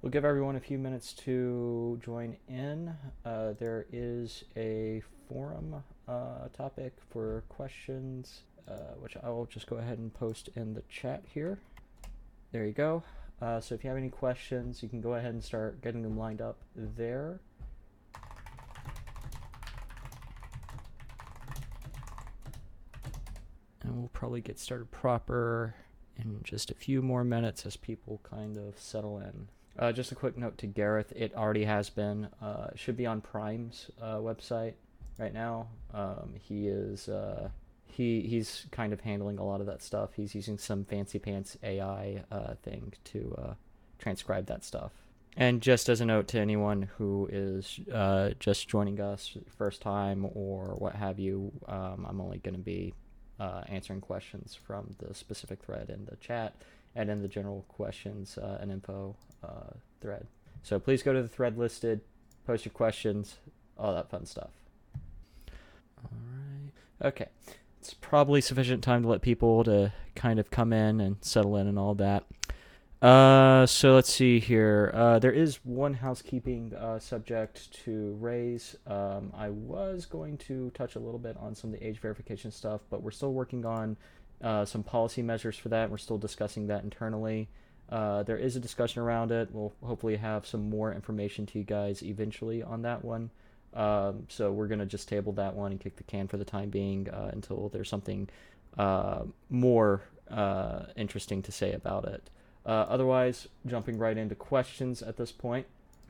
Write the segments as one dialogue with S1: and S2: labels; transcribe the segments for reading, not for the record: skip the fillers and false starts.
S1: we'll give everyone a few minutes to join in. There is a forum topic for questions, which I will just go ahead and post in the chat here. There you go. So if you have any questions, you can go ahead and start getting them lined up there. And we'll probably get started proper in just a few more minutes as people kind of settle in. Just a quick note to Gareth, it already has been. It should be on Prime's website right now. He's kind of handling a lot of that stuff. He's using some fancy pants AI thing to transcribe that stuff. And just as a note to anyone who is just joining us first time or what have you, I'm only going to be answering questions from the specific thread in the chat and in the general questions and info thread. So please go to the thread listed, post your questions, all that fun stuff. All right. Okay. It's probably sufficient time to let people to kind of come in and settle in and all that. So let's see here. There is one housekeeping subject to raise. I was going to touch a little bit on some of the age verification stuff, but we're still working on some policy measures for that. We're still discussing that internally. There is a discussion around it. We'll hopefully have some more information to you guys eventually on that one. So we're going to just table that one and kick the can for the time being until there's something more interesting to say about it. Otherwise, jumping right into questions at this point.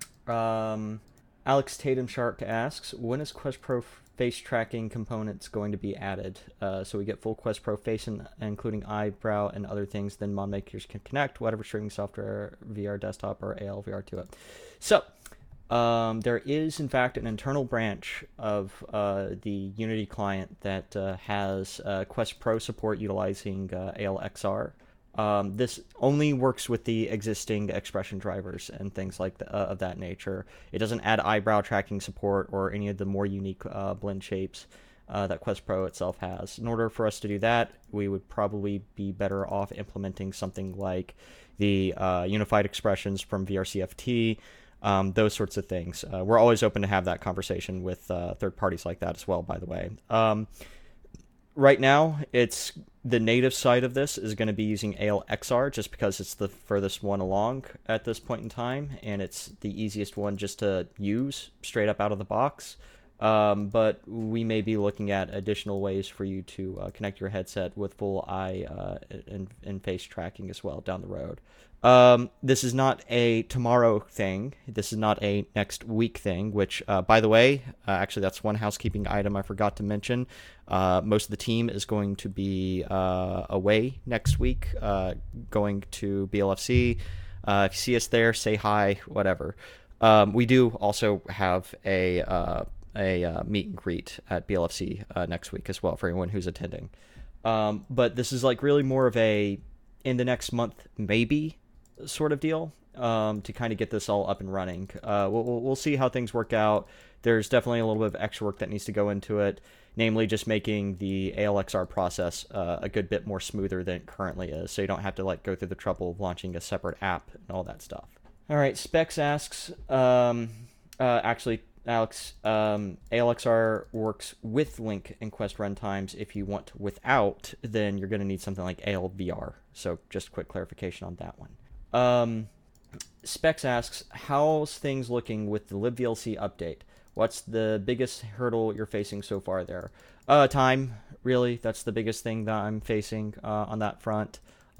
S1: Alex Tatum Shark asks, when is Quest Pro face tracking components going to be added? So we get full Quest Pro face, including eyebrow and other things, then mod makers can connect whatever streaming software, VR desktop or AL VR to it. So there is, in fact, an internal branch of the Unity client that has Quest Pro support utilizing ALXR. This only works with the existing expression drivers and things like of that nature. It doesn't add eyebrow tracking support or any of the more unique blend shapes that Quest Pro itself has. In order for us to do that, we would probably be better off implementing something like the unified expressions from VRCFT, those sorts of things. We're always open to have that conversation with third parties like that as well, by the way. Right now, it's the native side of this is going to be using ALXR just because it's the furthest one along at this point in time, and it's the easiest one just to use straight up out of the box. But we may be looking at additional ways for you to connect your headset with full eye and face tracking as well down the road. This is not a tomorrow thing. This is not a next week thing, which, by the way, actually that's one housekeeping item I forgot to mention. Most of the team is going to be away next week, going to BLFC. If you see us there, say hi, whatever. We do also have a meet and greet at BLFC next week as well for anyone who's attending. But this is like really more of a in the next month maybe sort of deal to kind of get this all up and running. We'll see how things work out. There's definitely a little bit of extra work that needs to go into it, namely just making the ALXR process a good bit more smoother than it currently is, so you don't have to like go through the trouble of launching a separate app and all that stuff. All right, Specs asks, actually, Alex, ALXR works with Link and Quest runtimes. If you want without, then you're going to need something like ALVR. So just quick clarification on that one. Specs asks, how's things looking with the libVLC update? What's the biggest hurdle you're facing so far there? Time, really. That's the biggest thing that I'm facing on that front.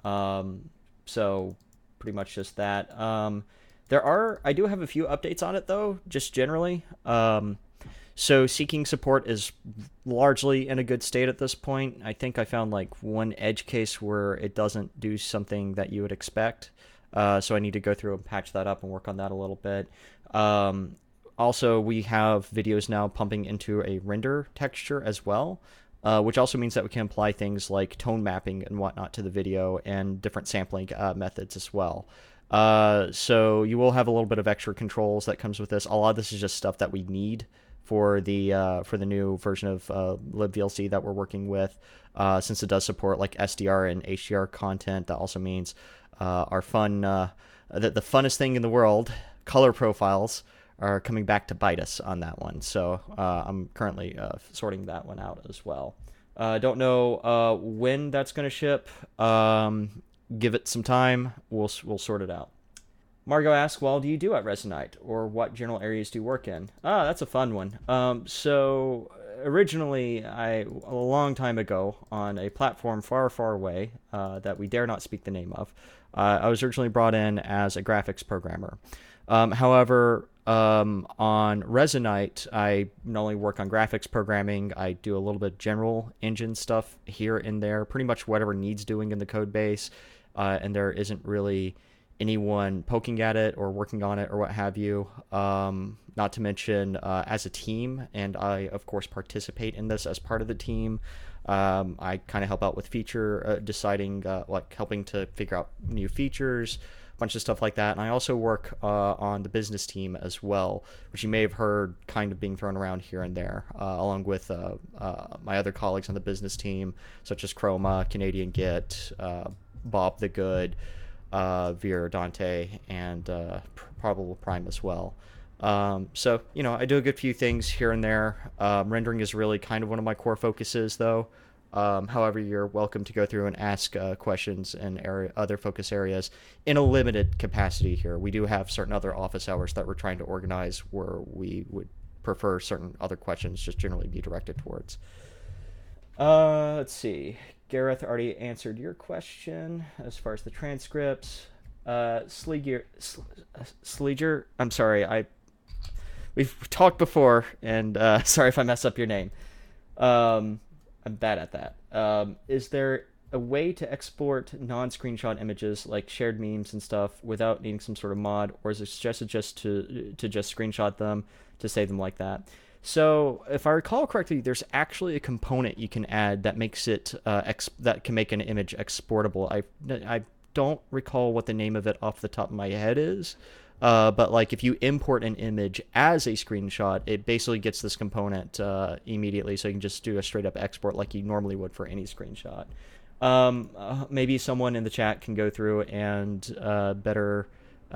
S1: So pretty much just that. I do have a few updates on it, though, just generally. So seeking support is largely in a good state at this point. I think I found like one edge case where it doesn't do something that you would expect. So I need to go through and patch that up and work on that a little bit. Also, we have videos now pumping into a render texture as well, which also means that we can apply things like tone mapping and whatnot to the video and different sampling methods as well. So you will have a little bit of extra controls that comes with this. A lot of this is just stuff that we need for the new version of libVLC that we're working with, since it does support like SDR and HDR content. That also means our fun the funnest thing in the world, color profiles, are coming back to bite us on that one. So I'm currently sorting that one out as well. Don't know when that's going to ship. Give it some time. We'll sort it out. Margot asks, "Well, do you do at Resonite, or what general areas do you work in?" Ah, that's a fun one. So originally, a long time ago, on a platform far, far away that we dare not speak the name of, I was originally brought in as a graphics programmer. However, on Resonite, I not only work on graphics programming, I do a little bit of general engine stuff here and there, pretty much whatever needs doing in the code base, and there isn't really anyone poking at it or working on it or what have you. Not to mention, as a team, and I, of course, participate in this as part of the team, I kind of help out with feature deciding, like helping to figure out new features, a bunch of stuff like that. And I also work on the business team as well, which you may have heard kind of being thrown around here and there, along with my other colleagues on the business team, such as Chroma, Canadian Git, Bob the Good, Veer, Dante, and Probable Prime as well. So, I do a good few things here and there. Rendering is really kind of one of my core focuses, though. However, you're welcome to go through and ask questions in other focus areas in a limited capacity here. We do have certain other office hours that we're trying to organize where we would prefer certain other questions just generally be directed towards. Let's see. Gareth already answered your question as far as the transcripts. Sleeger, I'm sorry, we've talked before, and sorry if I mess up your name. I'm bad at that. Is there a way to export non-screenshot images like shared memes and stuff without needing some sort of mod, or is it suggested just to just screenshot them to save them like that? So, if I recall correctly, there's actually a component you can add that makes it that can make an image exportable. I don't recall what the name of it off the top of my head is, but like if you import an image as a screenshot, it basically gets this component immediately, so you can just do a straight up export like you normally would for any screenshot. Maybe someone in the chat can go through and better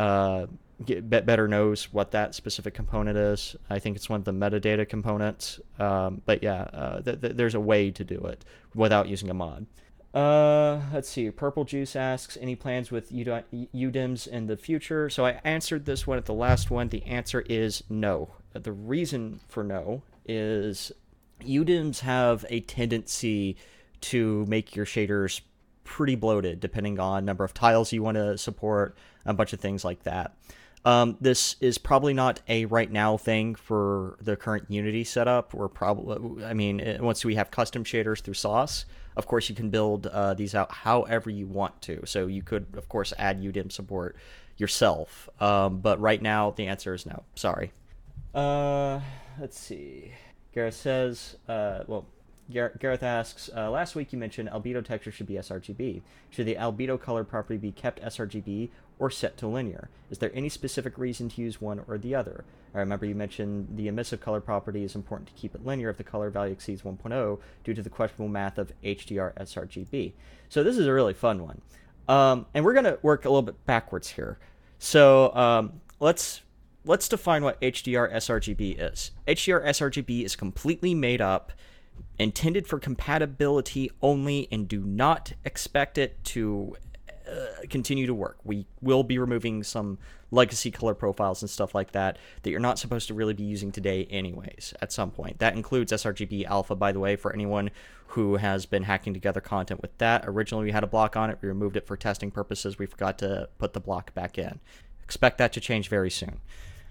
S1: knows what that specific component is. I think it's one of the metadata components. But yeah, there's a way to do it without using a mod. Let's see. Purple Juice asks, any plans with UDIMs in the future? So I answered this one at the last one. The answer is no. The reason for no is UDIMs have a tendency to make your shaders pretty bloated, depending on number of tiles you want to support, a bunch of things like that. This is probably not a right now thing for the current Unity setup. Once we have custom shaders through Sauce, of course you can build these out however you want to. So you could, of course, add UDIM support yourself. But right now, the answer is no. Sorry. Let's see. Gareth says, Gareth asks, last week you mentioned albedo texture should be sRGB. Should the albedo color property be kept sRGB or set to linear? Is there any specific reason to use one or the other? I remember you mentioned the emissive color property is important to keep it linear if the color value exceeds 1.0 due to the questionable math of HDR sRGB. So this is a really fun one. And we're going to work a little bit backwards here. So let's define what HDR sRGB is. HDR sRGB is completely made up, intended for compatibility only, and do not expect it to continue to work. We will be removing some legacy color profiles and stuff like that you're not supposed to really be using today anyways at some point. That includes sRGB alpha, by the way, for anyone who has been hacking together content with that. Originally we had a block on it, we removed it for testing purposes, we forgot to put the block back in. Expect that to change very soon.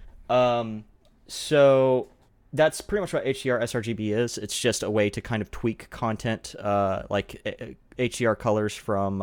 S1: So that's pretty much what HDR sRGB is. It's just a way to kind of tweak content, like HDR colors from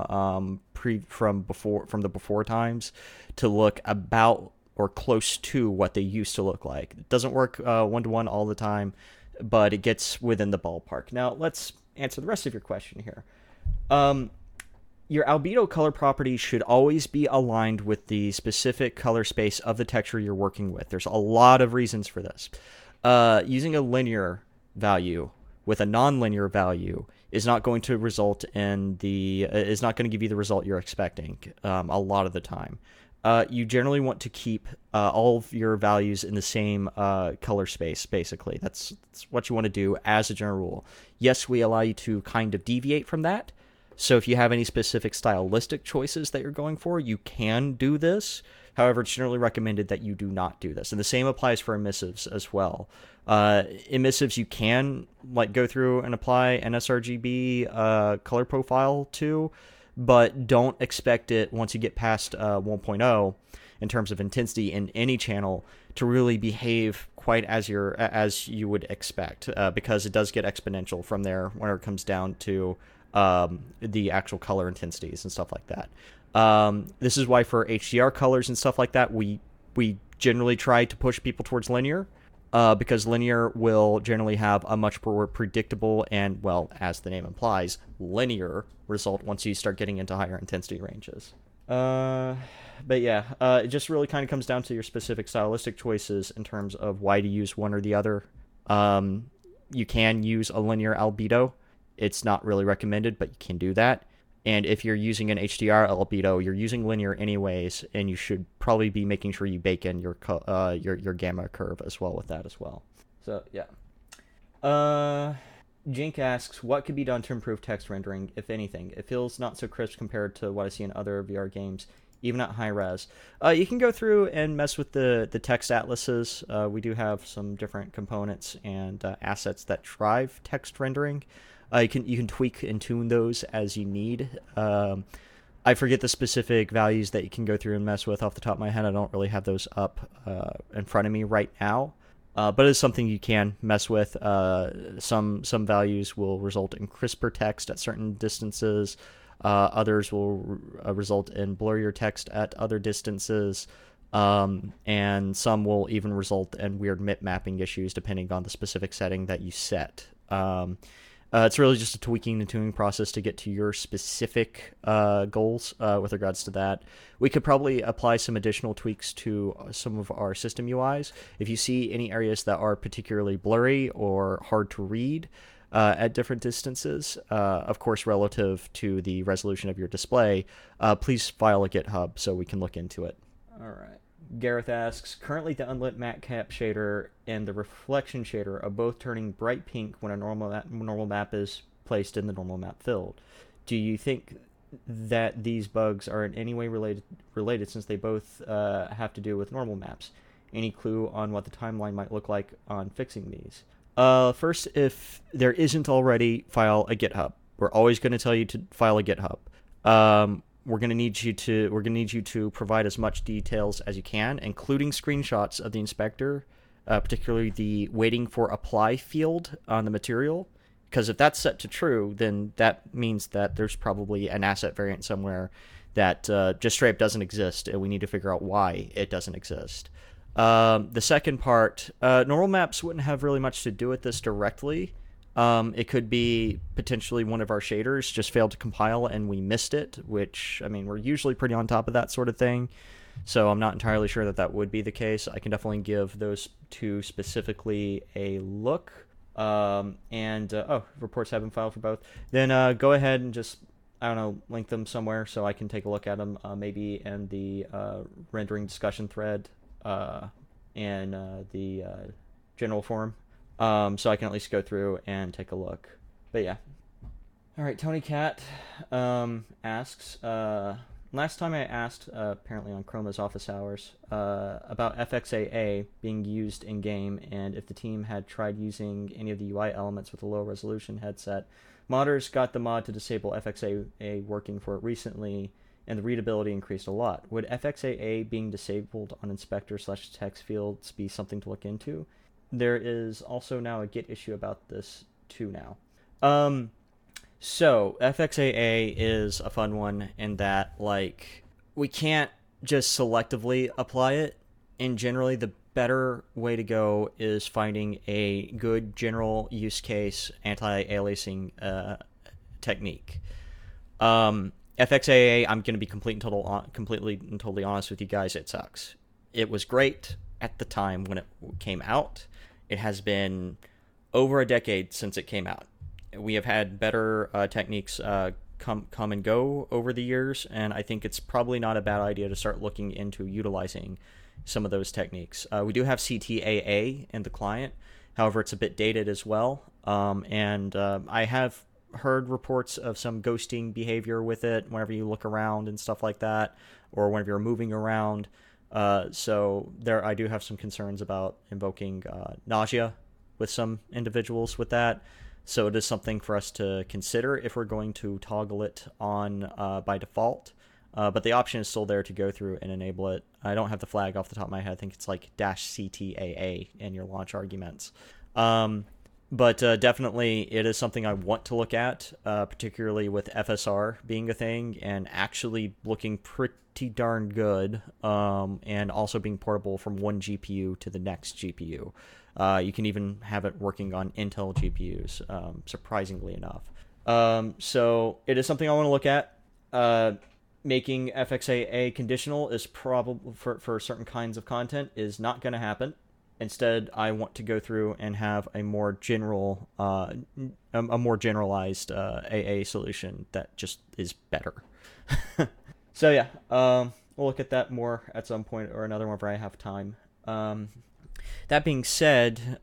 S1: the before times to look about or close to what they used to look like. It doesn't work one-to-one all the time, but it gets within the ballpark. Now let's answer the rest of your question here. Your albedo color property should always be aligned with the specific color space of the texture you're working with. There's a lot of reasons for this. Using a linear value with a non-linear value is not going to result in is not going to give you the result you're expecting a lot of the time. you generally want to keep all of your values in the same color space, basically. That's what you want to do as a general rule. Yes, we allow you to kind of deviate from that. So if you have any specific stylistic choices that you're going for, you can do this. However, it's generally recommended that you do not do this. And the same applies for emissives as well. Emissives you can go through and apply an sRGB color profile to, but don't expect it once you get past 1.0 in terms of intensity in any channel to really behave quite as you would expect, because it does get exponential from there when it comes down to the actual color intensities and stuff like that. This is why for HDR colors and stuff like that, we generally try to push people towards linear, because linear will generally have a much more predictable and, well, as the name implies, linear result once you start getting into higher intensity ranges. But yeah, it just really kind of comes down to your specific stylistic choices in terms of why to use one or the other. You can use a linear albedo. It's not really recommended, but you can do that. And if you're using an HDR albedo, you're using linear anyways, and you should probably be making sure you bake in your gamma curve as well with that as well. So yeah. Jink asks, what could be done to improve text rendering, if anything? It feels not so crisp compared to what I see in other VR games, even at high res. You can go through and mess with the text atlases. We do have some different components and assets that drive text rendering. You can tweak and tune those as you need. I forget the specific values that you can go through and mess with off the top of my head. I don't really have those up in front of me right now. But it's something you can mess with. Some values will result in crisper text at certain distances. Others will result in blurrier text at other distances. And some will even result in weird mapping issues depending on the specific setting that you set. It's really just a tweaking and tuning process to get to your specific goals with regards to that. We could probably apply some additional tweaks to some of our system UIs. If you see any areas that are particularly blurry or hard to read at different distances, of course relative to the resolution of your display, please file a GitHub so we can look into it. All right. Gareth asks, currently the unlit matte cap shader and the reflection shader are both turning bright pink when a normal map is placed in the normal map field. Do you think that these bugs are in any way related since they both have to do with normal maps? Any clue on what the timeline might look like on fixing these? First, if there isn't already, file a GitHub. We're always going to tell you to file a GitHub. We're going to need you to provide as much details as you can, including screenshots of the inspector, particularly the waiting for apply field on the material. Because if that's set to true, then that means that there's probably an asset variant somewhere that just straight up doesn't exist, and we need to figure out why it doesn't exist. The second part, normal maps wouldn't have really much to do with this directly. It could be potentially one of our shaders just failed to compile and we missed it, which, I mean, we're usually pretty on top of that sort of thing. So I'm not entirely sure that would be the case. I can definitely give those two specifically a look. Reports have been filed for both. Then go ahead and just, I don't know, link them somewhere so I can take a look at them, maybe in the rendering discussion thread in the general forum. So I can at least go through and take a look. But yeah. All right, Tony Cat asks, last time I asked, apparently on Chroma's office hours, about FXAA being used in-game and if the team had tried using any of the UI elements with a low-resolution headset. Modders got the mod to disable FXAA working for it recently, and the readability increased a lot. Would FXAA being disabled on inspector/text fields be something to look into? There is also now a Git issue about this too now. So FXAA is a fun one in that, like, we can't just selectively apply it, and generally the better way to go is finding a good general use case anti-aliasing technique. FXAA, I'm going to be completely and totally honest with you guys, it sucks. It was great at the time when it came out. It has been over a decade since it came out. We have had better techniques come and go over the years, and I think it's probably not a bad idea to start looking into utilizing some of those techniques. We do have CTAA in the client, however, it's a bit dated as well, and I have heard reports of some ghosting behavior with it whenever you look around and stuff like that, or whenever you're moving around. So there, I do have some concerns about invoking nausea with some individuals with that. So it is something for us to consider if we're going to toggle it on by default. But the option is still there to go through and enable it. I don't have the flag off the top of my head. I think it's like -CTAA in your launch arguments. But definitely it is something I want to look at, particularly with FSR being a thing and actually looking pretty darn good, and also being portable from one GPU to the next GPU. You can even have it working on Intel GPUs, surprisingly enough. So it is something I want to look at. Making FXAA conditional is probably for certain kinds of content is not going to happen. Instead, I want to go through and have a more general, a more generalized AA solution that just is better. So yeah, we'll look at that more at some point or another whenever I have time. That being said,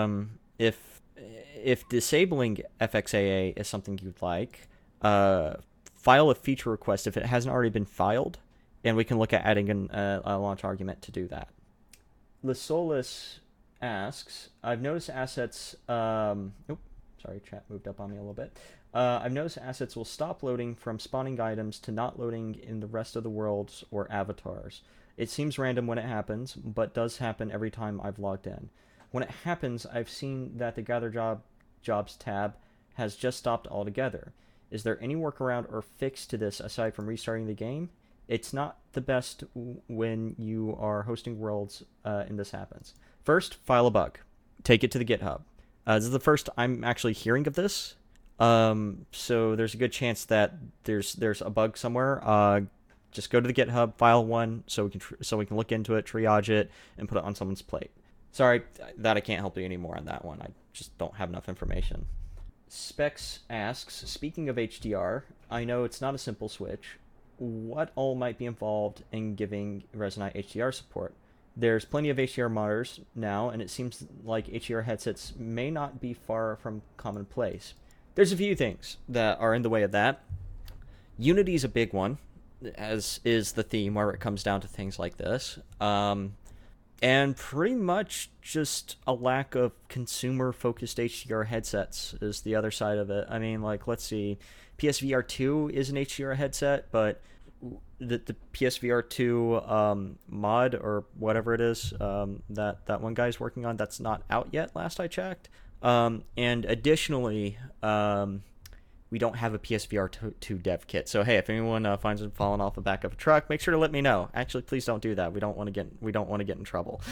S1: if disabling FXAA is something you'd like, file a feature request if it hasn't already been filed, and we can look at adding a launch argument to do that. Lysolis asks, I've noticed assets, sorry, chat moved up on me a little bit. I've noticed assets will stop loading from spawning items to not loading in the rest of the worlds or avatars. It seems random when it happens, but does happen every time I've logged in. When it happens, I've seen that the Gather Jobs tab has just stopped altogether. Is there any workaround or fix to this aside from restarting the game? It's not the best when you are hosting worlds and this happens. First, file a bug. Take it to the GitHub. This is the first I'm actually hearing of this. So there's a good chance that there's a bug somewhere. Just go to the GitHub, file one, so we can look into it, triage it, and put it on someone's plate. Sorry that I can't help you anymore on that one. I just don't have enough information. Specs asks, speaking of HDR, I know it's not a simple switch. What all might be involved in giving Resonite HDR support? There's plenty of HDR monitors now, and it seems like HDR headsets may not be far from commonplace. There's a few things that are in the way of that. Unity is a big one, as is the theme where it comes down to things like this. And pretty much just a lack of consumer-focused HDR headsets is the other side of it. I mean, like, let's see. PSVR 2 is an HDR headset, but the PSVR 2 mod or whatever it is that one guy's working on, that's not out yet, last I checked. And additionally, we don't have a PSVR 2 dev kit. So hey, if anyone finds it falling off the back of a truck, make sure to let me know. Actually, please don't do that. We don't want to get in trouble.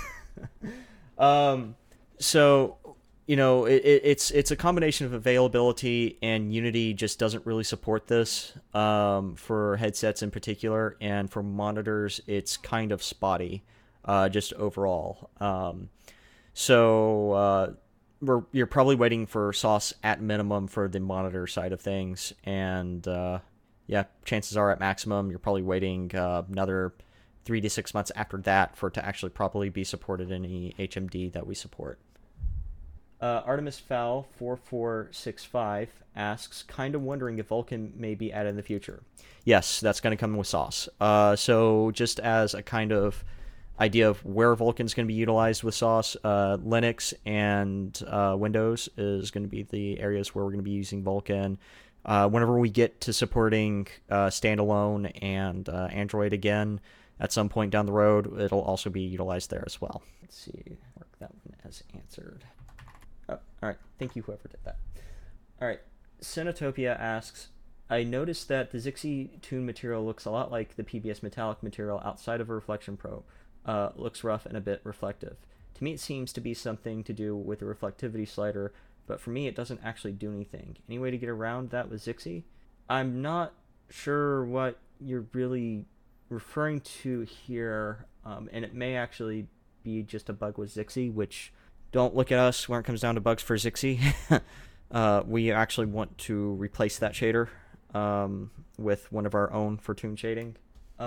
S1: So you know, it's a combination of availability, and Unity just doesn't really support this for headsets in particular, and for monitors, it's kind of spotty, just overall. So you're probably waiting for sauce at minimum for the monitor side of things, and yeah, chances are at maximum you're probably waiting another 3 to 6 months after that for it to actually properly be supported in any HMD that we support. Artemis Fowl 4465 asks, kind of wondering if Vulkan may be added in the future. Yes, that's going to come with sauce. So just as a kind of idea of where Vulkan's going to be utilized with sauce, Linux and Windows is going to be the areas where we're going to be using Vulkan. Whenever we get to supporting standalone and Android again at some point down the road, it'll also be utilized there as well. Let's see, mark that one as answered. Oh, all right. Thank you, whoever did that. All right. Cinetopia asks, I noticed that the Zixi tune material looks a lot like the PBS metallic material outside of a reflection probe. Looks rough and a bit reflective. To me, it seems to be something to do with the reflectivity slider, but for me, it doesn't actually do anything. Any way to get around that with Zixi? I'm not sure what you're really referring to here, and it may actually be just a bug with Zixi, which... Don't look at us when it comes down to bugs for Zixi. We actually want to replace that shader. with one of our own for toon shading.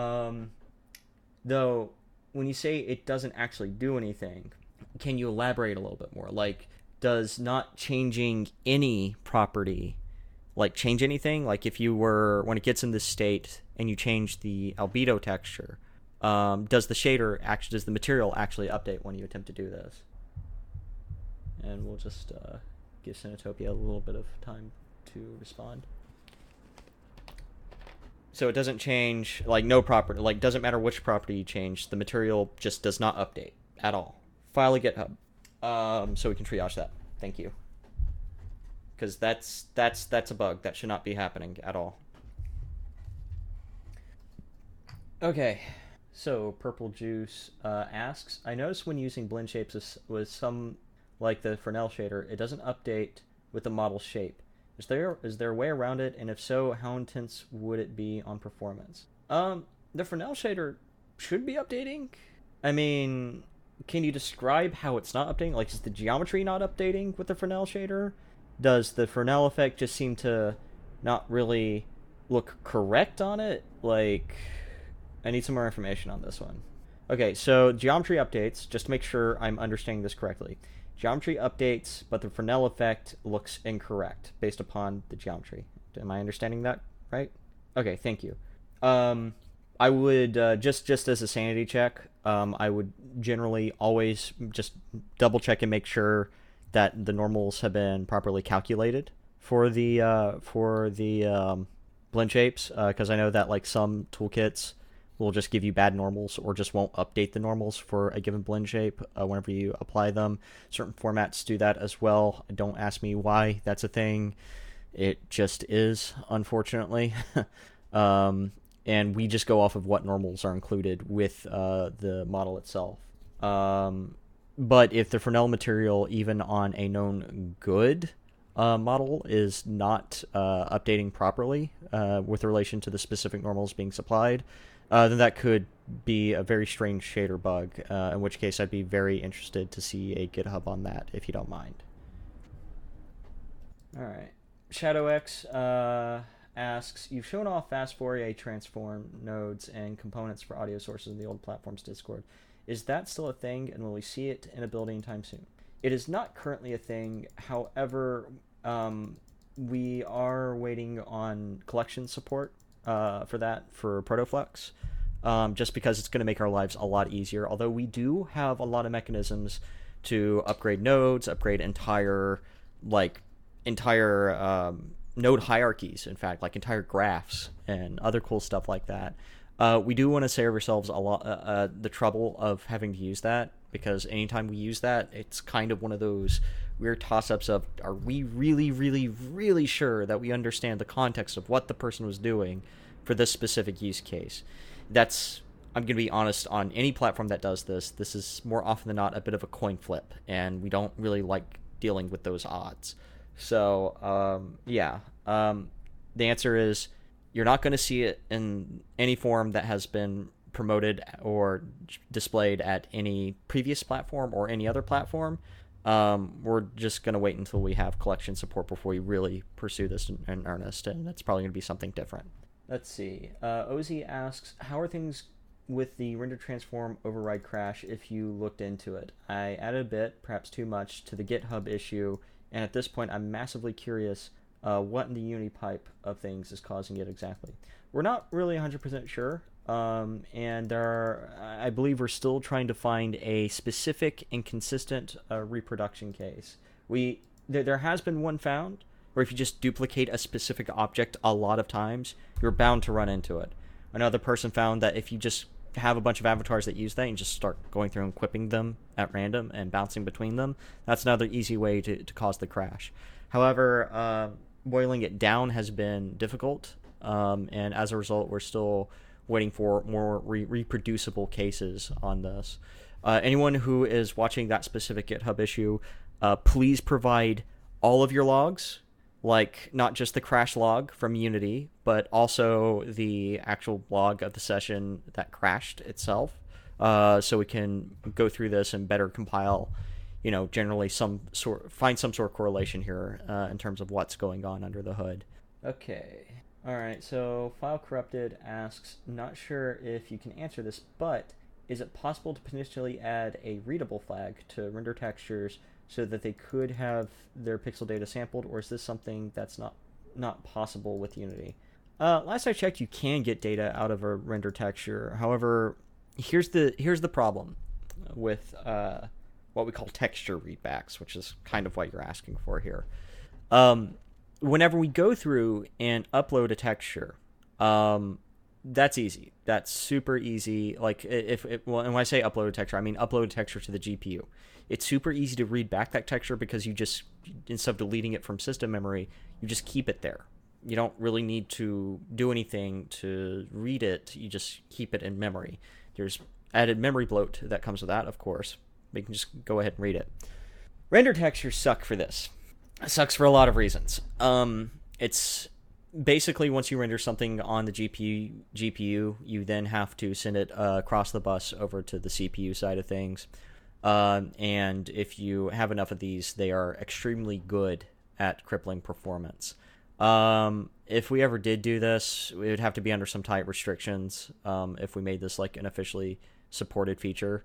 S1: Though, when you say it doesn't actually do anything, can you elaborate a little bit more? Like, does not changing any property like change anything? Like, if you were, when it gets in this state and you change the albedo texture, does the material actually update when you attempt to do this? And we'll just give Cinetopia a little bit of time to respond. So it doesn't change, like, no property, like, doesn't matter which property you change, the material just does not update at all. File a GitHub, so we can triage that. Thank you. Because that's a bug. That should not be happening at all. Okay, so Purple Juice asks, I noticed when using blend shapes with some, like the Fresnel shader, it doesn't update with the model shape. Is there a way around it, and if so, how intense would it be on performance? The Fresnel shader should be updating. I mean, can you describe how it's not updating? Like, is the geometry not updating with the Fresnel shader? Does the Fresnel effect just seem to not really look correct on it? Like, I need some more information on this one. Okay, so geometry updates, just to make sure I'm understanding this correctly. Geometry updates, but the Fresnel effect looks incorrect based upon the geometry. Am I understanding that right? Okay, thank you. I would, just as a sanity check, I would generally always just double check and make sure that the normals have been properly calculated for the blend shapes, because I know that like some toolkits will just give you bad normals or just won't update the normals for a given blend shape whenever you apply them. Certain formats do that as well. Don't ask me why that's a thing. It just is, unfortunately. And we just go off of what normals are included with the model itself. But if the Fresnel material, even on a known good model, is not updating properly with relation to the specific normals being supplied, then that could be a very strange shader bug, in which case I'd be very interested to see a GitHub on that, if you don't mind. Alright. ShadowX asks, you've shown off fast Fourier transform nodes and components for audio sources in the old platform's Discord. Is that still a thing, and will we see it in a build anytime soon? It is not currently a thing. However, we are waiting on collection support for that for Protoflux, just because it's going to make our lives a lot easier. Although we do have a lot of mechanisms to upgrade nodes, upgrade entire node hierarchies, in fact, like entire graphs and other cool stuff like that. We do want to save ourselves a lot the trouble of having to use that, because anytime we use that, it's kind of one of those weird toss-ups of, are we really, really, really sure that we understand the context of what the person was doing for this specific use case? I'm going to be honest, on any platform that does this is more often than not a bit of a coin flip, and we don't really like dealing with those odds. So, the answer is, you're not going to see it in any form that has been promoted or displayed at any previous platform or any other platform. We're just going to wait until we have collection support before we really pursue this in earnest, and that's probably going to be something different. Let's see. Ozzy asks, how are things with the render transform override crash if you looked into it? I added a bit, perhaps too much, to the GitHub issue, and at this point I'm massively curious what in the Unity pipe of things is causing it exactly. We're not really 100% sure, and I believe we're still trying to find a specific and consistent reproduction case. There has been one found, where if you just duplicate a specific object a lot of times, you're bound to run into it. Another person found that if you just have a bunch of avatars that use that and just start going through and quipping them at random and bouncing between them, that's another easy way to cause the crash. However, boiling it down has been difficult, and as a result, we're still waiting for more reproducible cases on this. Anyone who is watching that specific GitHub issue, please provide all of your logs, like not just the crash log from Unity, but also the actual log of the session that crashed itself, so we can go through this and better compile, generally find some sort of correlation here in terms of what's going on under the hood. Okay. Alright, so File Corrupted asks, not sure if you can answer this, but is it possible to potentially add a readable flag to render textures so that they could have their pixel data sampled, or is this something that's not possible with Unity? Last I checked, you can get data out of a render texture. However, here's the problem with what we call texture readbacks, which is kind of what you're asking for here. Whenever we go through and upload a texture, that's easy. That's super easy. Like and when I say upload a texture, I mean upload a texture to the GPU. It's super easy to read back that texture because you just, instead of deleting it from system memory, you just keep it there. You don't really need to do anything to read it. You just keep it in memory. There's added memory bloat that comes with that, of course. But you can just go ahead and read it. Render textures suck for this. It sucks for a lot of reasons. It's basically, once you render something on the GPU, you then have to send it across the bus over to the CPU side of things. And if you have enough of these, they are extremely good at crippling performance. If we ever did do this, it would have to be under some tight restrictions. If we made this like an officially supported feature.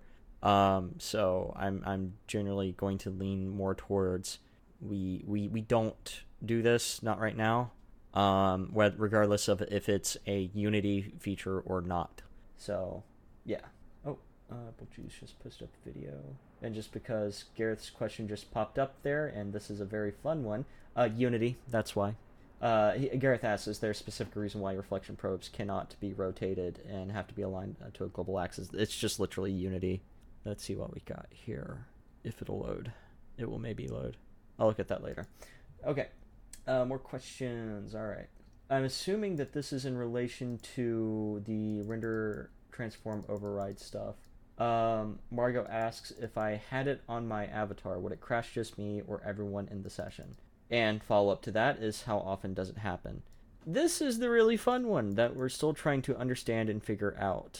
S1: So I'm generally going to lean more towards we don't do this, not right now. Regardless of if it's a Unity feature or not. So yeah. Oh, Juice just posted up a video, and just because Gareth's question just popped up there, and this is a very fun one. Unity, that's why. Gareth asks, is there a specific reason why reflection probes cannot be rotated and have to be aligned to a global axis? It's just literally Unity. Let's see what we got here. If it'll load. It will maybe load. I'll look at that later. Okay. More questions. All right. I'm assuming that this is in relation to the render transform override stuff. Margo asks, if I had it on my avatar, would it crash just me or everyone in the session? And follow-up to that is, how often does it happen? This is the really fun one that we're still trying to understand and figure out.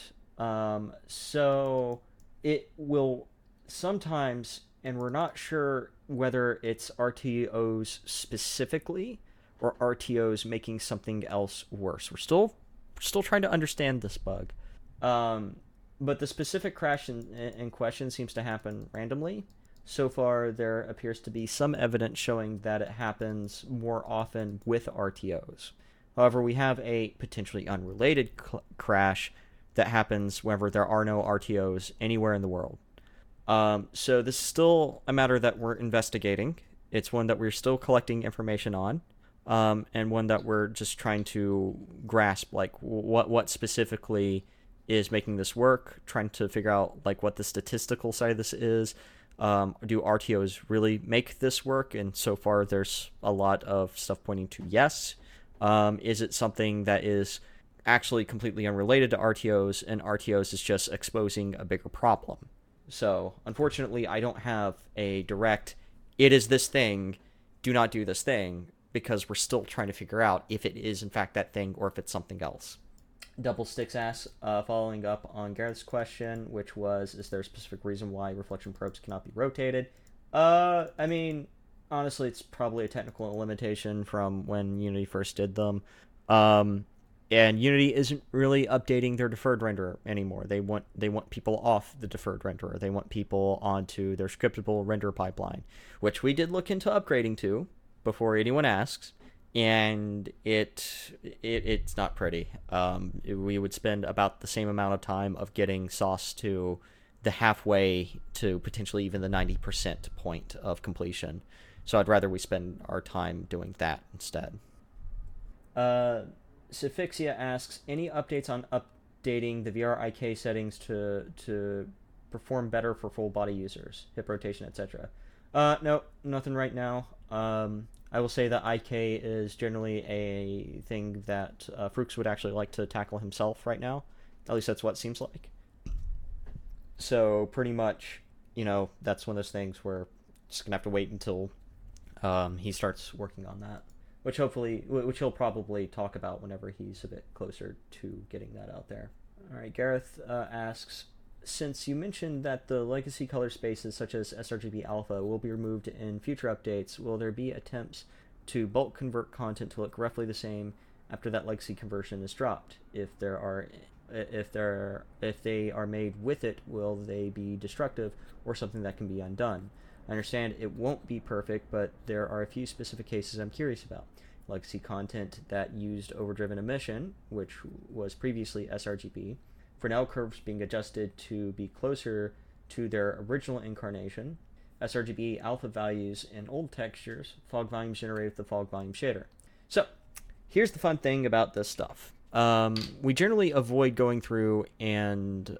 S1: So it will sometimes, and we're not sure whether it's RTOs specifically or RTOs making something else worse. We're still trying to understand this bug. But the specific crash in question seems to happen randomly. So far, there appears to be some evidence showing that it happens more often with RTOs. However, we have a potentially unrelated crash that happens whenever there are no RTOs anywhere in the world. So this is still a matter that we're investigating. It's one that we're still collecting information on, and one that we're just trying to grasp, like what specifically is making this work, trying to figure out like what the statistical side of this is. Do RTOs really make this work? And so far, there's a lot of stuff pointing to yes. Is it something that is actually completely unrelated to RTOs, and RTOs is just exposing a bigger problem? So, unfortunately, I don't have a direct, it is this thing, do not do this thing, because we're still trying to figure out if it is in fact that thing or if it's something else. Double Sticks asks, following up on Gareth's question, which was, is there a specific reason why reflection probes cannot be rotated? I mean, honestly, it's probably a technical limitation from when Unity first did them. And Unity isn't really updating their deferred renderer anymore. They want people off the deferred renderer. They want people onto their scriptable render pipeline, which we did look into upgrading to before anyone asks. And it's not pretty. We would spend about the same amount of time of getting sauce to the halfway to potentially even the 90% point of completion. So I'd rather we spend our time doing that instead. Suffixia asks, any updates on updating the VRIK settings to perform better for full body users, hip rotation, etc.? No, nothing right now. I will say that IK is generally a thing that Frooks would actually like to tackle himself right now. At least that's what it seems like. So pretty much, that's one of those things where just gonna have to wait until he starts working on that, which he'll probably talk about whenever he's a bit closer to getting that out there. All right, Gareth asks, since you mentioned that the legacy color spaces such as sRGB alpha will be removed in future updates, will there be attempts to bulk convert content to look roughly the same after that legacy conversion is dropped? If they are made with it, will they be destructive or something that can be undone? I understand it won't be perfect, but there are a few specific cases I'm curious about. Legacy content that used overdriven emission, which was previously sRGB, Fresnel curves being adjusted to be closer to their original incarnation, sRGB alpha values in old textures, fog volumes generated with the fog volume shader. So, here's the fun thing about this stuff. We generally avoid going through and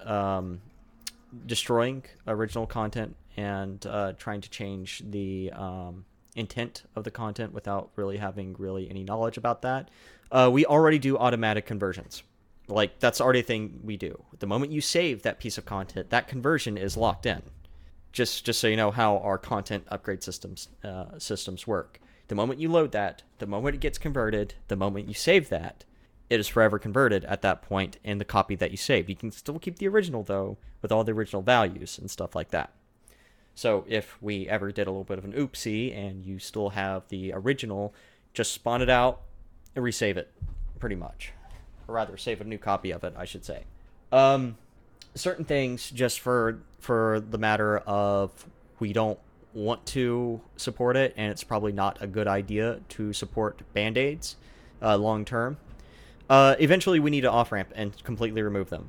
S1: destroying original content and trying to change the intent of the content without really having any knowledge about that. We already do automatic conversions. Like, that's already a thing we do. The moment you save that piece of content, that conversion is locked in. Just so you know how our content upgrade systems work. The moment you load that, the moment it gets converted, the moment you save that, it is forever converted at that point in the copy that you saved. You can still keep the original, though, with all the original values and stuff like that. So if we ever did a little bit of an oopsie and you still have the original, just spawn it out and resave it, pretty much. Or rather, save a new copy of it, I should say. Certain things, just for the matter of we don't want to support it, and it's probably not a good idea to support Band-Aids long term. Eventually, we need to off-ramp and completely remove them.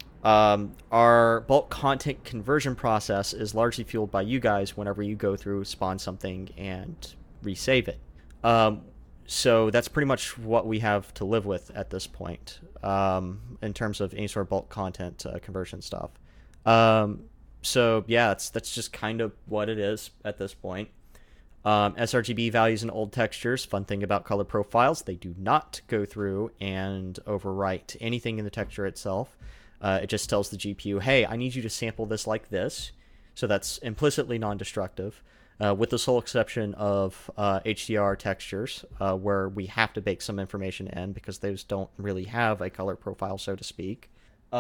S1: Our bulk content conversion process is largely fueled by you guys whenever you go through, spawn something, and resave it. So that's pretty much what we have to live with at this point in terms of any sort of bulk content conversion stuff. So yeah, that's just kind of what it is at this point. sRGB values in old textures. Fun thing about color profiles, they do not go through and overwrite anything in the texture itself. It just tells the GPU, hey, I need you to sample this like this. So that's implicitly non-destructive, with the sole exception of HDR textures, where we have to bake some information in because those don't really have a color profile, so to speak.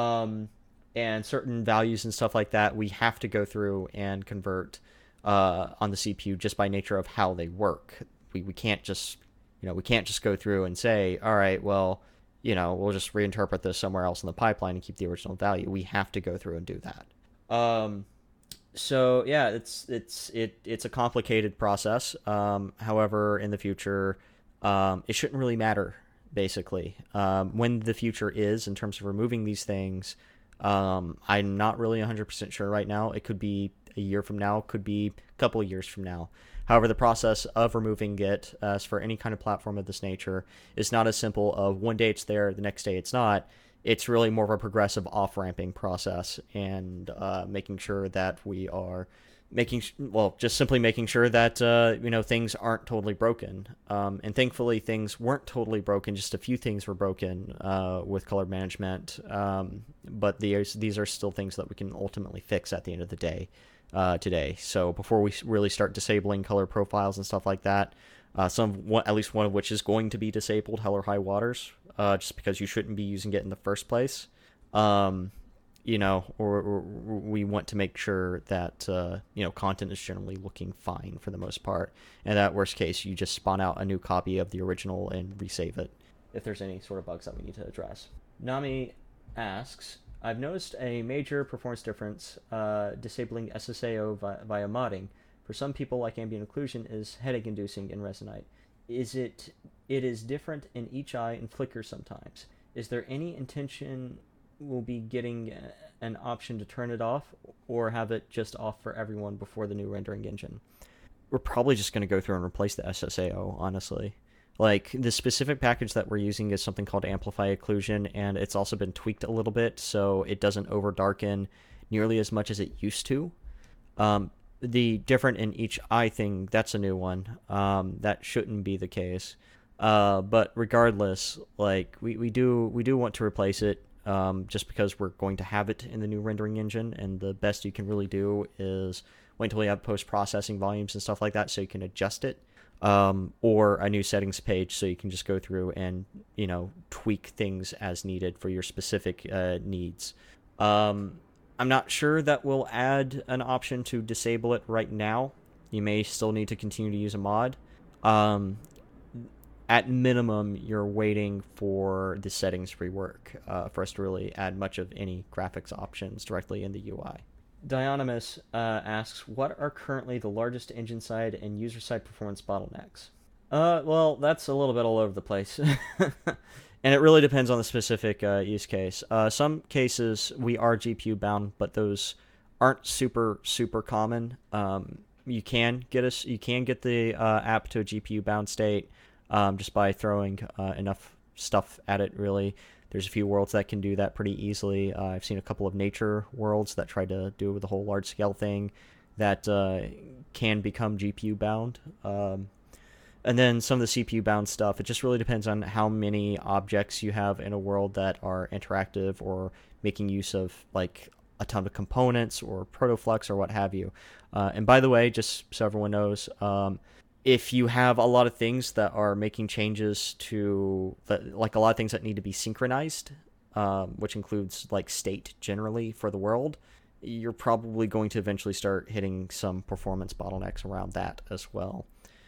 S1: And certain values and stuff like that, we have to go through and convert on the CPU just by nature of how they work. We can't just go through and say, all right, well, we'll just reinterpret this somewhere else in the pipeline and keep the original value. We have to go through and do that. So yeah, it's a complicated process. However, in the future, it shouldn't really matter, basically. When the future is in terms of removing these things, I'm not really 100% sure right now. It could be a year from now, could be a couple of years from now. However, the process of removing it, as for any kind of platform of this nature, is not as simple of one day it's there, the next day it's not. It's really more of a progressive off-ramping process, and making sure that we are just simply making sure that things aren't totally broken. And thankfully, things weren't totally broken. Just a few things were broken with color management, but these are still things that we can ultimately fix at the end of the day today. So before we really start disabling color profiles and stuff like that, at least one of which is going to be disabled, Hell or High Waters, just because you shouldn't be using it in the first place. Or we want to make sure that content is generally looking fine for the most part, and that worst case you just spawn out a new copy of the original and resave it if there's any sort of bugs that we need to address. Nami asks, I've noticed a major performance difference disabling SSAO via modding. For some people, like ambient occlusion is headache inducing in Resonite. It is different in each eye and flickers sometimes. Is there any intention we'll be getting an option to turn it off, or have it just off for everyone before the new rendering engine? We're probably just going to go through and replace the SSAO, honestly. Like, the specific package that we're using is something called Amplify Occlusion, and it's also been tweaked a little bit, so it doesn't over-darken nearly as much as it used to. The different in each eye thing, that's a new one. That shouldn't be the case. But regardless, like, we do want to replace it, just because we're going to have it in the new rendering engine, and the best you can really do is wait until you have post-processing volumes and stuff like that so you can adjust it, or a new settings page so you can just go through and tweak things as needed for your specific needs. I'm not sure that we'll add an option to disable it right now. You may still need to continue to use a mod. at minimum, you're waiting for the settings rework for us to really add much of any graphics options directly in the UI. Dionymus asks, what are currently the largest engine side and user side performance bottlenecks? Well, that's a little bit all over the place. And it really depends on the specific use case. Some cases we are GPU bound, but those aren't super common. You can get the app to a GPU bound state just by throwing enough stuff at it. Really, there's a few worlds that can do that pretty easily. I've seen a couple of nature worlds that try to do it with the whole large scale thing that can become GPU bound. And then some of the CPU bound stuff, it just really depends on how many objects you have in a world that are interactive or making use of like a ton of components or protoflux or what have you. And by the way, just so everyone knows, if you have a lot of things that are making changes to, like a lot of things that need to be synchronized, which includes like state generally for the world, you're probably going to eventually start hitting some performance bottlenecks around that as well.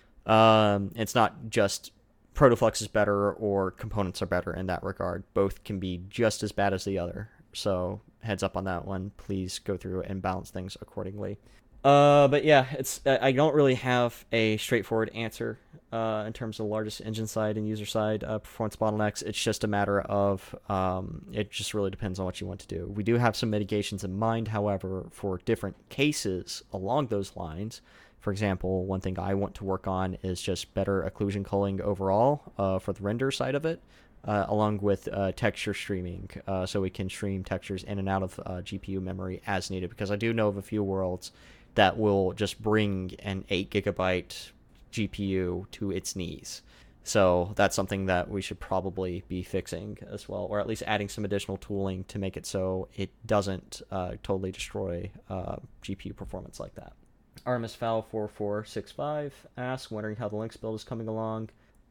S1: It's not just protoflux is better or components are better in that regard. Both can be just as bad as the other. So heads up on that one. Please go through and balance things accordingly. But yeah, I don't really have a straightforward answer in terms of the largest engine side and user side performance bottlenecks. It's just a matter of it just really depends on what you want to do. We do have some mitigations in mind, however, for different cases along those lines. For example, one thing I want to work on is just better occlusion culling overall for the render side of it, along with texture streaming, so we can stream textures in and out of GPU memory as needed, because I do know of a few worlds that will just bring an 8 gigabyte GPU to its knees. So that's something that we should probably be fixing as well, or at least adding some additional tooling to make it so it doesn't totally destroy GPU performance like that. Artemis Fowl 4465 asks, wondering how the Lynx build is coming along.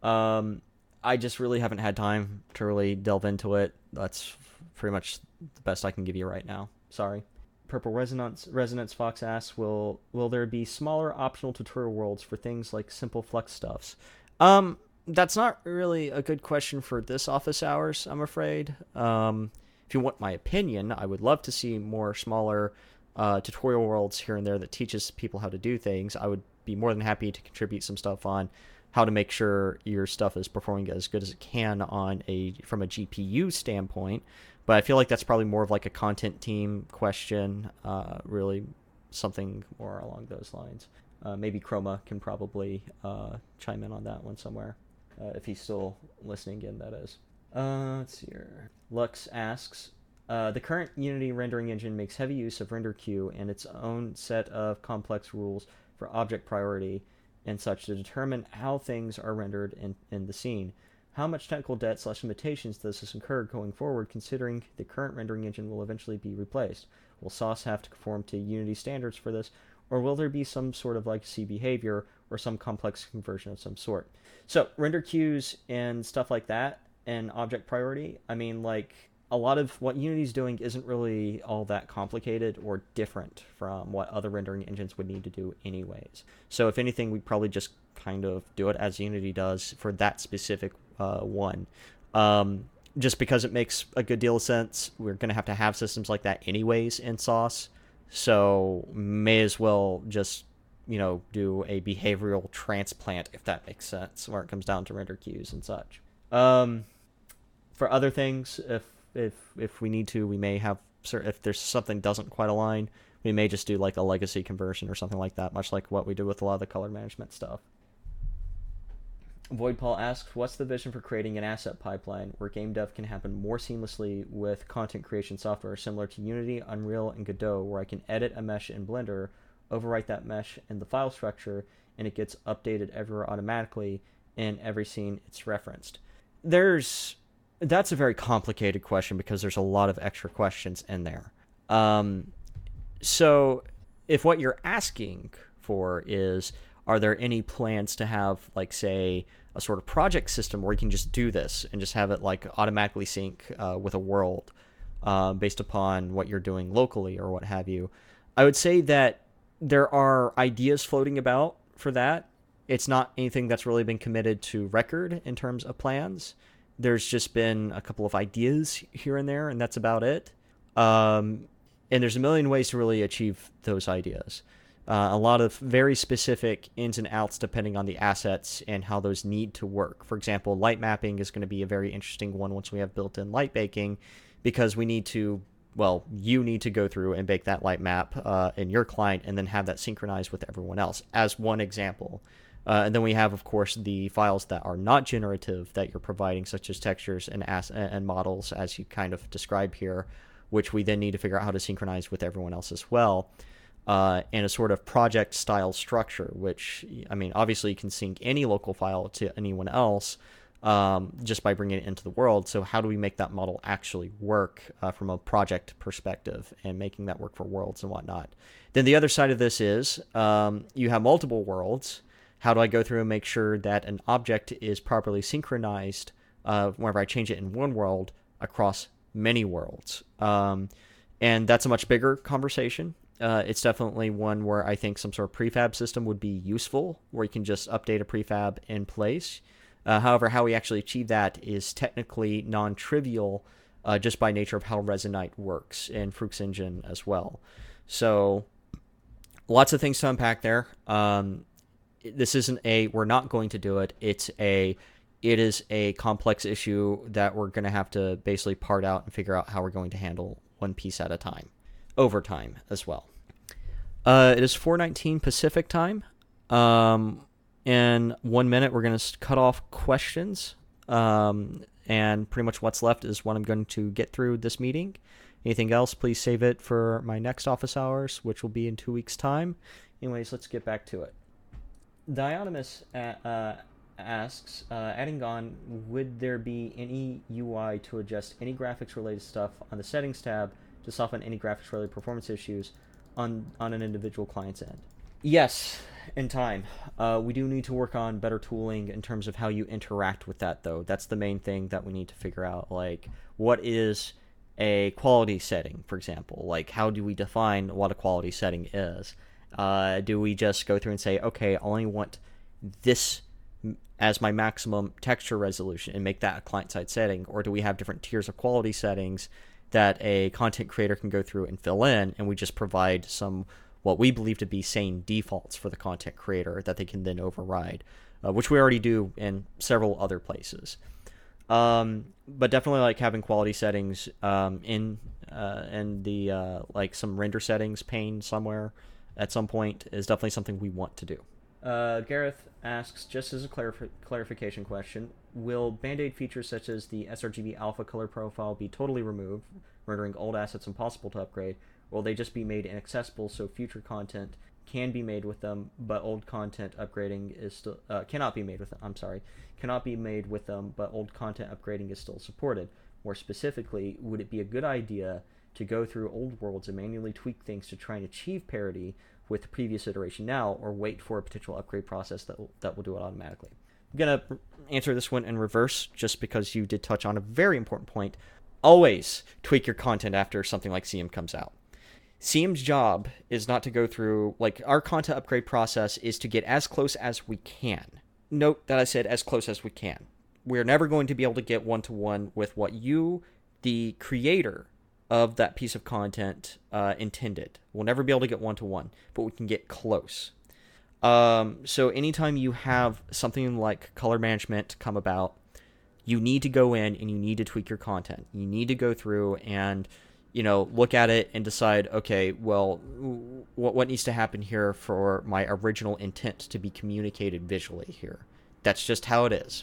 S1: I just really haven't had time to really delve into it. That's pretty much the best I can give you right now. Sorry. Purple Resonance Fox asks, will there be smaller optional tutorial worlds for things like simple flex stuffs? That's not really a good question for this office hours, I'm afraid. If you want my opinion, I would love to see more smaller tutorial worlds here and there that teaches people how to do things. I would be more than happy to contribute some stuff on how to make sure your stuff is performing as good as it can from a GPU standpoint. But I feel like that's probably more of like a content team question, really something more along those lines. Maybe Chroma can probably chime in on that one somewhere, if he's still listening in, that is. Let's see here. Lux asks, the current Unity rendering engine makes heavy use of render queue and its own set of complex rules for object priority and such to determine how things are rendered in the scene. How much technical debt/limitations does this incur going forward, considering the current rendering engine will eventually be replaced? Will SOS have to conform to Unity standards for this, or will there be some sort of legacy behavior or some complex conversion of some sort? So, render queues and stuff like that, and object priority, I mean, like, a lot of what Unity's doing isn't really all that complicated or different from what other rendering engines would need to do anyways. So if anything, we'd probably just kind of do it as Unity does for that specific one. Just because it makes a good deal of sense. We're going to have systems like that anyways in SOS. So may as well just, do a behavioral transplant, if that makes sense, where it comes down to render queues and such. For other things, if we need to, we may have, if there's something doesn't quite align, we may just do like a legacy conversion or something like that, much like what we do with a lot of the color management stuff. Void Paul asks, what's the vision for creating an asset pipeline where game dev can happen more seamlessly with content creation software similar to Unity, Unreal, and Godot, where I can edit a mesh in Blender, overwrite that mesh in the file structure, and it gets updated everywhere automatically in every scene it's referenced? That's a very complicated question because there's a lot of extra questions in there. So if what you're asking for is, are there any plans to have, like, say, a sort of project system where you can just do this and just have it like automatically sync with a world based upon what you're doing locally or what have you? I would say that there are ideas floating about for that. It's not anything that's really been committed to record in terms of plans. There's just been a couple of ideas here and there, and that's about it. And there's a million ways to really achieve those ideas. A lot of very specific ins and outs depending on the assets and how those need to work. For example, light mapping is going to be a very interesting one once we have built-in light baking, because we need to, well, you need to go through and bake that light map in your client and then have that synchronized with everyone else, as one example. And then we have, of course, the files that are not generative that you're providing, such as textures and models, as you kind of describe here, which we then need to figure out how to synchronize with everyone else as well. And a sort of project-style structure, which, I mean, obviously you can sync any local file to anyone else just by bringing it into the world. So how do we make that model actually work from a project perspective and making that work for worlds and whatnot? Then the other side of this is you have multiple worlds. How do I go through and make sure that an object is properly synchronized whenever I change it in one world across many worlds? And that's a much bigger conversation. It's definitely one where I think some sort of prefab system would be useful, where you can just update a prefab in place. However, how we actually achieve that is technically non-trivial just by nature of how Resonite works in Froox Engine as well. So lots of things to unpack there. This isn't we're not going to do it. It is a complex issue that we're going to have to basically part out and figure out how we're going to handle one piece at a time, over time as well. It is 4:19 Pacific time. In 1 minute, we're going to cut off questions. And pretty much what's left is what I'm going to get through this meeting. Anything else, please save it for my next office hours, which will be in 2 weeks' time. Anyways, let's get back to it. Dionymus asks, adding on, would there be any UI to adjust any graphics-related stuff on the Settings tab to soften any graphics-related performance issues on an individual client's end? Yes, in time. We do need to work on better tooling in terms of how you interact with that, though. That's the main thing that we need to figure out. Like, what is a quality setting, for example? Like, how do we define what a quality setting is? Do we just go through and say, okay, I only want this as my maximum texture resolution and make that a client-side setting? Or do we have different tiers of quality settings that a content creator can go through and fill in, and we just provide some what we believe to be sane defaults for the content creator that they can then override, which we already do in several other places. But definitely like having quality settings in the like some render settings pane somewhere at some point is definitely something we want to do. Gareth asks, just as a clarification question, will Band-Aid features such as the sRGB alpha color profile be totally removed, rendering old assets impossible to upgrade, or will they just be made inaccessible so future content can be made with them, but old content upgrading is still cannot be made with them, but old content upgrading is still supported? More specifically, would it be a good idea to go through old worlds and manually tweak things to try and achieve parity with the previous iteration now, or wait for a potential upgrade process that will do it automatically? I'm going to answer this one in reverse, just because you did touch on a very important point. Always tweak your content after something like CM comes out. CM's job is not to go through, like, our content upgrade process is to get as close as we can. Note that I said as close as we can. We're never going to be able to get one-to-one with what you, the creator of that piece of content, intended. We'll never be able to get one-to-one, but we can get close. So anytime you have something like color management come about, you need to go in and you need to tweak your content. You need to go through and, look at it and decide, okay, well, what needs to happen here for my original intent to be communicated visually here? That's just how it is.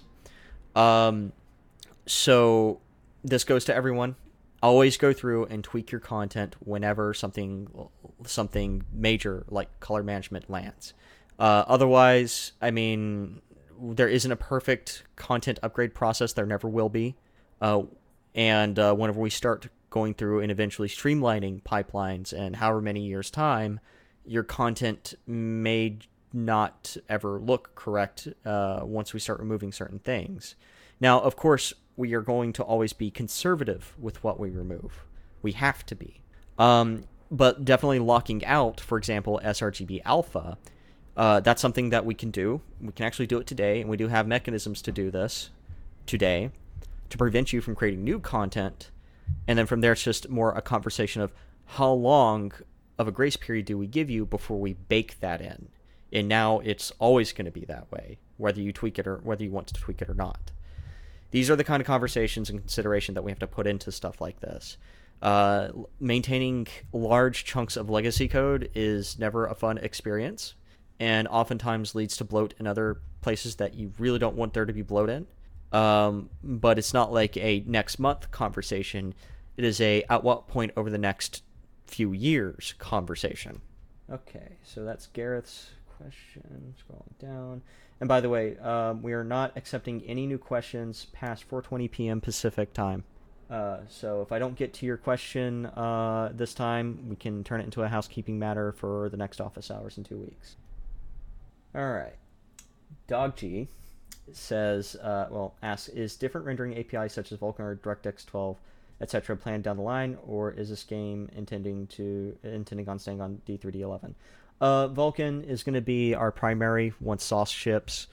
S1: So this goes to everyone. Always go through and tweak your content whenever something major like color management lands. Otherwise, I mean, there isn't a perfect content upgrade process. There never will be. And whenever we start going through and eventually streamlining pipelines in however many years' time, your content may not ever look correct once we start removing certain things. Now, of course, we are going to always be conservative with what we remove. We have to be. But definitely locking out, for example, sRGB alpha, That's something that we can do. We can actually do it today, and we do have mechanisms to do this today to prevent you from creating new content. And then from there, it's just more a conversation of how long of a grace period do we give you before we bake that in. And now it's always going to be that way, whether you tweak it or whether you want to tweak it or not. These are the kind of conversations and consideration that we have to put into stuff like this. Maintaining large chunks of legacy code is never a fun experience, and oftentimes leads to bloat in other places that you really don't want there to be bloat in. But it's not like a next month conversation. It is a at what point over the next few years conversation. Okay, so that's Gareth's question. Scrolling down. And by the way, we are not accepting any new questions past 4:20 p.m. Pacific time. So if I don't get to your question this time, we can turn it into a housekeeping matter for the next office hours in 2 weeks. All right. DogG says, asks, is different rendering APIs such as Vulkan or DirectX 12, etc. planned down the line, or is this game intending on staying on D3D11? Vulkan is going to be our primary once Sauce ships.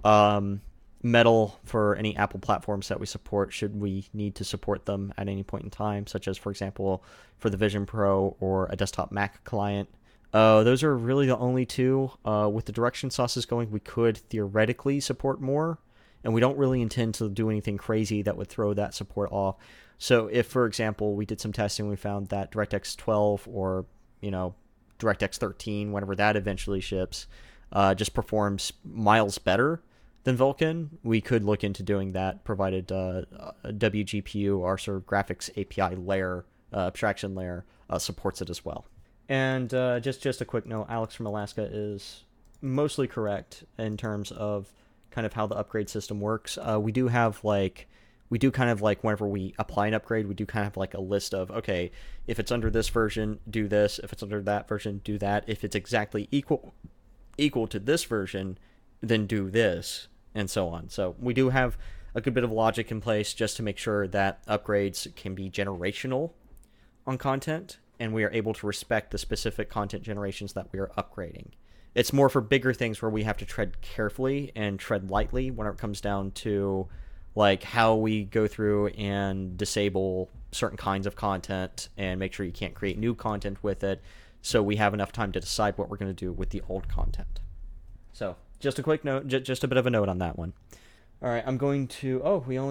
S1: Metal for any Apple platforms that we support, should we need to support them at any point in time, such as, for example, for the Vision Pro or a desktop Mac client. Those are really the only two. With the direction sauces going, we could theoretically support more, and we don't really intend to do anything crazy that would throw that support off. So if, for example, we did some testing, we found that DirectX 12 or, DirectX 13, whenever that eventually ships, just performs miles better than Vulkan, we could look into doing that, provided WGPU, our sort of graphics API layer, abstraction layer, supports it as well. And just a quick note, Alex from Alaska is mostly correct in terms of kind of how the upgrade system works. We do kind of like whenever we apply an upgrade, we do kind of like a list of, okay, if it's under this version, do this. If it's under that version, do that. If it's exactly equal to this version, then do this, and so on. So we do have a good bit of logic in place just to make sure that upgrades can be generational on content, and we are able to respect the specific content generations that we are upgrading. It's more for bigger things where we have to tread carefully and tread lightly when it comes down to like how we go through and disable certain kinds of content and make sure you can't create new content with it, so we have enough time to decide what we're going to do with the old content. So just a quick note, just a bit of a note on that one. All right, I'm going to...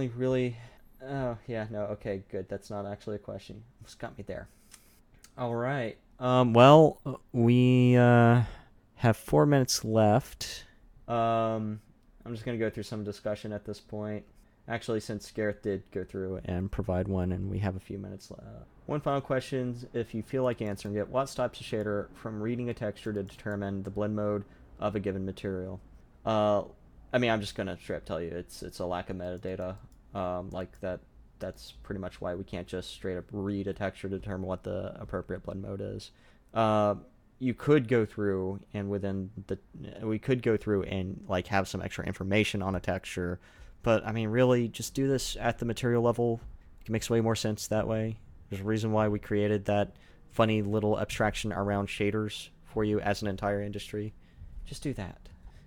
S1: okay, good. That's not actually a question. Almost got me there. All right. We have 4 minutes left. I'm just going to go through some discussion at this point. Actually, since Gareth did go through and provide one, and we have a few minutes left. One final question, if you feel like answering it, what stops a shader from reading a texture to determine the blend mode of a given material? I'm just going to straight up tell you, it's a lack of metadata. That's pretty much why we can't just straight up read a texture to determine what the appropriate blend mode is. You could go through and we could go through and like have some extra information on a texture, but really just do this at the material level. It makes way more sense that way. There's a reason why we created that funny little abstraction around shaders for you as an entire industry. Just do that.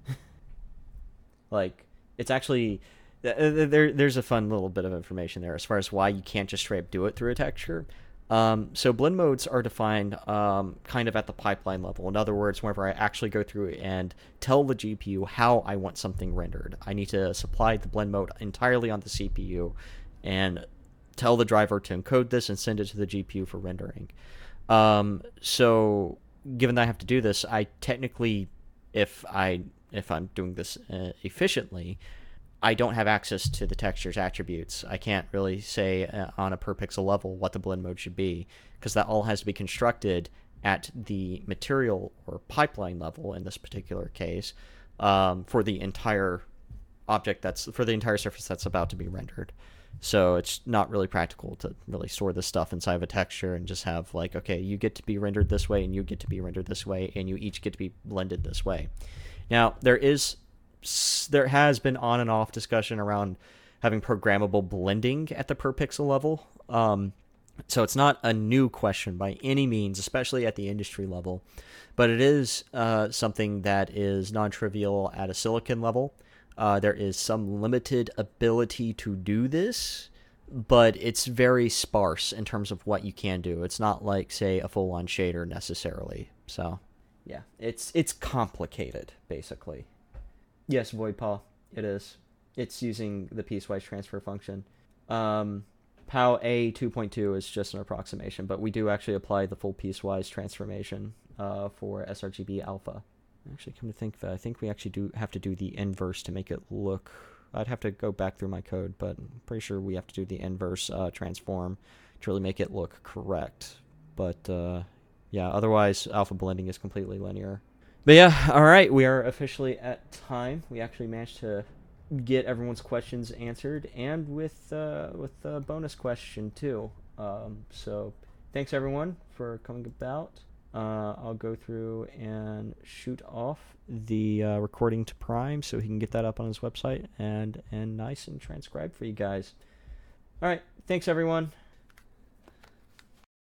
S1: It's actually... There's a fun little bit of information there as far as why you can't just straight up do it through a texture. So blend modes are defined kind of at the pipeline level. In other words, whenever I actually go through and tell the GPU how I want something rendered, I need to supply the blend mode entirely on the CPU and tell the driver to encode this and send it to the GPU for rendering. So given that I have to do this, I technically, if I'm doing this efficiently, I don't have access to the texture's attributes. I can't really say on a per pixel level what the blend mode should be, because that all has to be constructed at the material or pipeline level in this particular case, for the entire for the entire surface that's about to be rendered. So it's not really practical to really store this stuff inside of a texture and just have like, okay, you get to be rendered this way and you get to be rendered this way and you each get to be blended this way. Now, there has been on and off discussion around having programmable blending at the per pixel level. So it's not a new question by any means, especially at the industry level, but it is something that is non-trivial at a silicon level. There is some limited ability to do this, but it's very sparse in terms of what you can do. It's not like, say, a full-on shader necessarily. So, yeah, it's complicated, basically. Yes, Void Paw, it is. It's using the piecewise transfer function. POW A 2.2 is just an approximation, but we do actually apply the full piecewise transformation for sRGB alpha. Actually, come to think that I think we actually do have to do the inverse to make it look. I'd have to go back through my code, but I'm pretty sure we have to do the inverse transform to really make it look correct. But yeah, otherwise alpha blending is completely linear. But yeah, all right, we are officially at time. We actually managed to get everyone's questions answered, and with a bonus question too. So thanks everyone for coming about. I'll go through and shoot off the recording to Prime so he can get that up on his website and nice and transcribed for you guys. All right, thanks everyone.